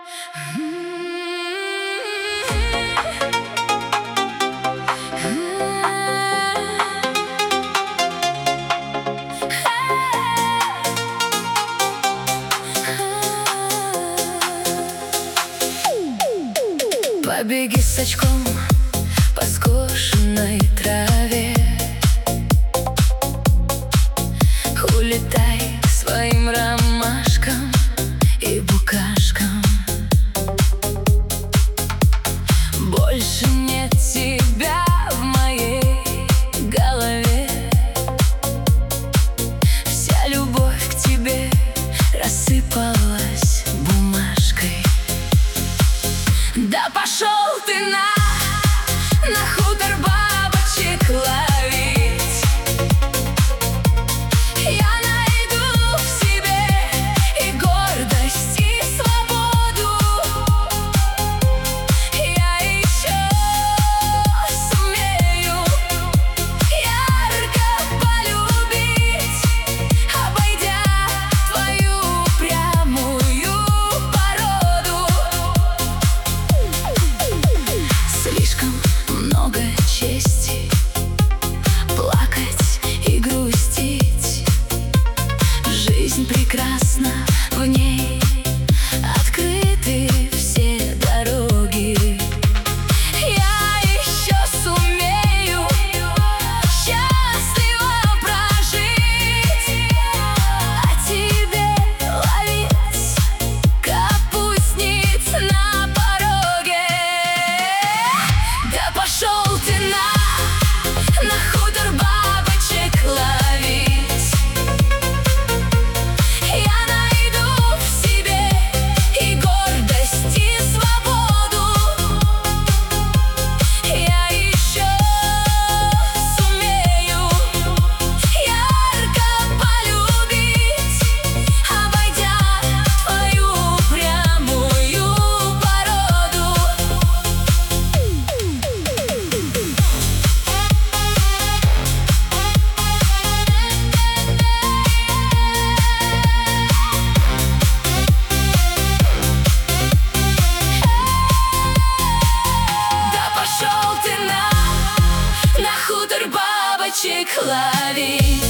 Побеги с очком по скошенной траве, улетай к своим ромашкам и букашкам. Больше нет тебя в моей голове. Вся любовь к тебе рассыпалась бумажкой. Да пошел ты на хутор бабочек ловить. Я найду в себе и гордость, и свободу. Я еще сумею ярко полюбить, обойдя твою упрямую породу. Слишком много чести плакать и грустить. Жизнь прекрасна, в ней открыты все дороги. Я еще сумею счастливо прожить, а тебе ловить капустниц на пороге. Да пошел ты на хутор бабочек ловить. Я найду в себе и гордость, и свободу. Я еще сумею ярко полюбить, обойдя твою упрямую породу. Да пошел ты на хутор бабочек ловить.